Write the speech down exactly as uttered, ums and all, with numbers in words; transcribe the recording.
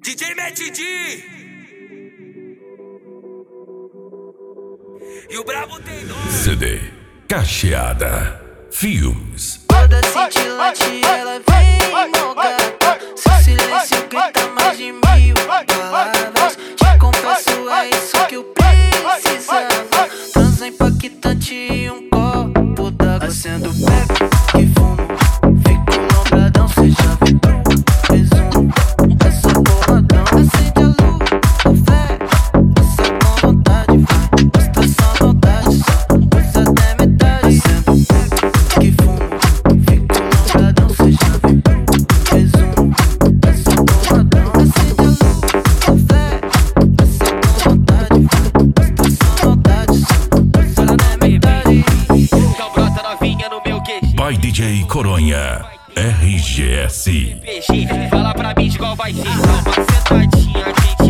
D J Matt D e o Brabo tem nome. C D Cacheada Filmes. Toda cintilante, ela vem molgada. Seu silêncio grita mais de mil palavras. Te confesso, é isso que eu precisava. Transa impactante e um copo d'água. Acendo o beco que fumo, fico lombradão. Cê já vibrou, presumo, essa porradão. Acende a luz, a fé, essa com vontade. Vai, mostra essa vontade, só usa até metade. Acendo o beco que fumo, fico lombradão. Cê já vibrou, presumo, essa porradão. Acende a luz, a fé, essa com vontade. Vai, mostra essa vontade, só usa até metade. Então brota novinha no meu Q G. By D J Coronha R G S. P G, fala pra mim de qual vai ser. Dá uma sentadinha, gente.